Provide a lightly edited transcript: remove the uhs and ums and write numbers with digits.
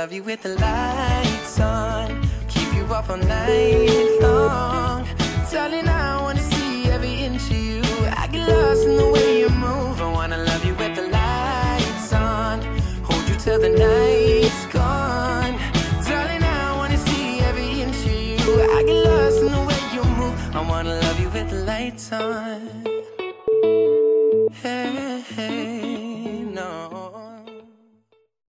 love you with the lights on, keep you up all night long. Darling, I wanna see every inch of you. I get lost in the way you move. I wanna love you with the lights on, hold you till the night's gone. Darling, I wanna see every inch of you. I get lost in the way you move. I wanna love you with the lights on. Hey, hey.